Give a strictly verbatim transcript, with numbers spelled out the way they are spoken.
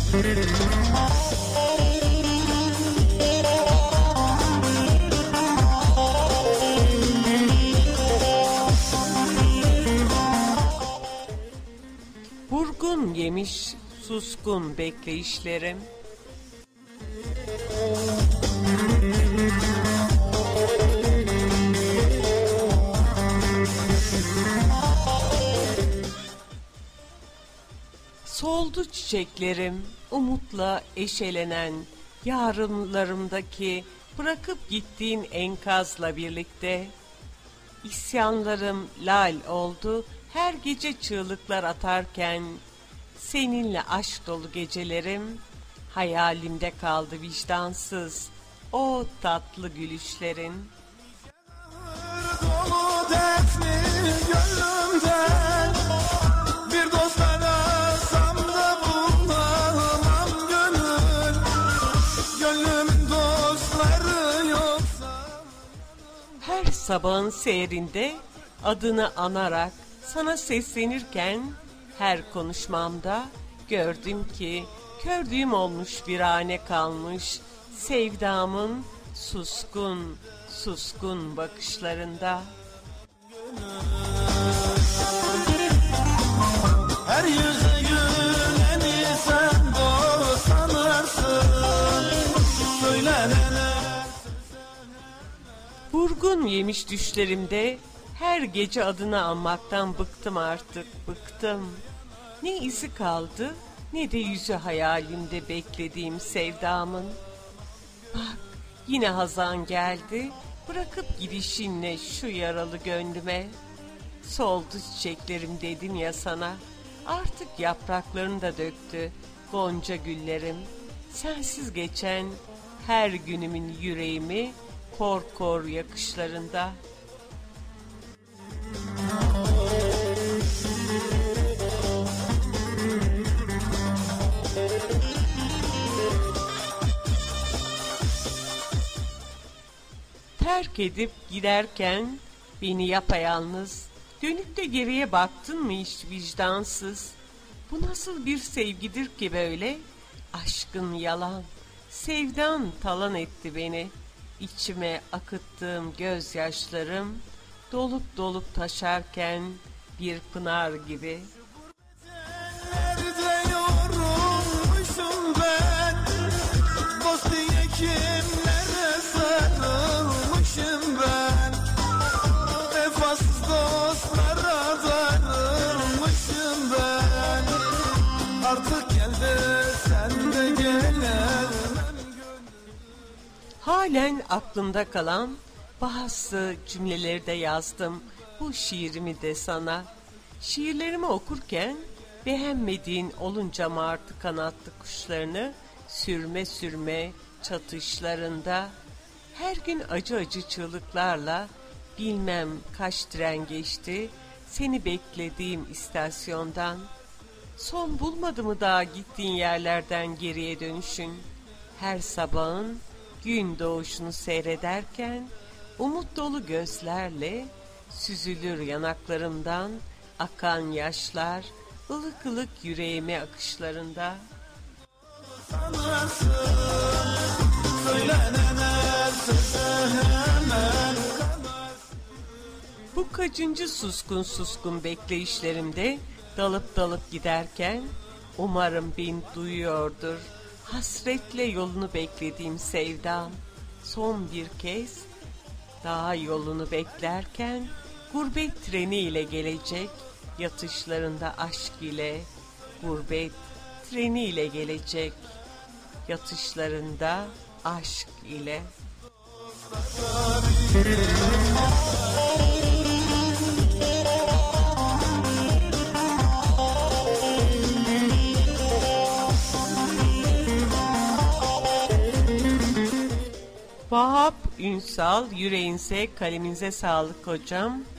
Vurgun yemiş suskun bekleyişlerim. Soldu çiçeklerim, umutla eşelenen yarınlarımdaki bırakıp gittiğin enkazla birlikte. İsyanlarım lal oldu her gece çığlıklar atarken, seninle aşk dolu gecelerim, hayalimde kaldı vicdansız o tatlı gülüşlerin. Dolu dertli gönlümden bir dost arasam da bulmam gönül, gönlümün dostları yoksa. Her sabahın seherinde adını anarak sana seslenirken, her konuşmamda gördüm ki kördüğüm olmuş virane kalmış sevdamın suskun suskun bakışlarında. Her yüzü güleni sen dost sanırsın, söylenene. Vurgun yemiş düşlerimde her gece adını anmaktan bıktım artık, bıktım. Ne izi kaldı ne de yüzü hayalimde beklediğim sevdamın. Bak yine hazan geldi, bırakıp gidişinle şu yaralı gönlüme. Soldu çiçeklerim dedim ya sana, artık yapraklarını da döktü gonca güllerim. Sensiz geçen her günümün yüreğimi kor kor yakışlarında. Terk edip giderken beni yapayalnız, dönüp de geriye baktın mı hiç vicdansız? Bu nasıl bir sevgidir ki böyle? Aşkın yalan, sevdan talan etti beni. İçime akıttığım gözyaşlarım dolup dolup taşarken bir pınar gibi. Nerede yorulmuşum ben, dost diye kimlere sarılmışım ben, vefasız dostlara darılmışım ben, artık gel de sen de gelemem. Halen aklımda kalan bazı cümleleri de yazdım bu şiirimi de sana. Şiirlerimi okurken beğenmediğin olunca martı kanatlı kuşlarını sürme sürme çatışlarında, her gün acı acı çığlıklarla bilmem kaç tren geçti seni beklediğim istasyondan. Son bulmadı mı daha gittiğin yerlerden geriye dönüşün? Her sabahın gün doğuşunu seyrederken umut dolu gözlerle süzülür yanaklarımdan akan yaşlar ılık ılık yüreğime akışlarında. Sanırsın, söylenene söze hemen kanarsın. Bu kaçıncı suskun suskun bekleyişlerimde dalıp dalıp giderken umarım beni duyuyordur. Hasretle yolunu beklediğim sevdam son bir kez daha yolunu beklerken gurbet treni ile gelecek yatışlarında aşk ile, gurbet treni ile gelecek yatışlarında aşk ile. Vahap Ünsal, yüreğinize, kalemize sağlık hocam.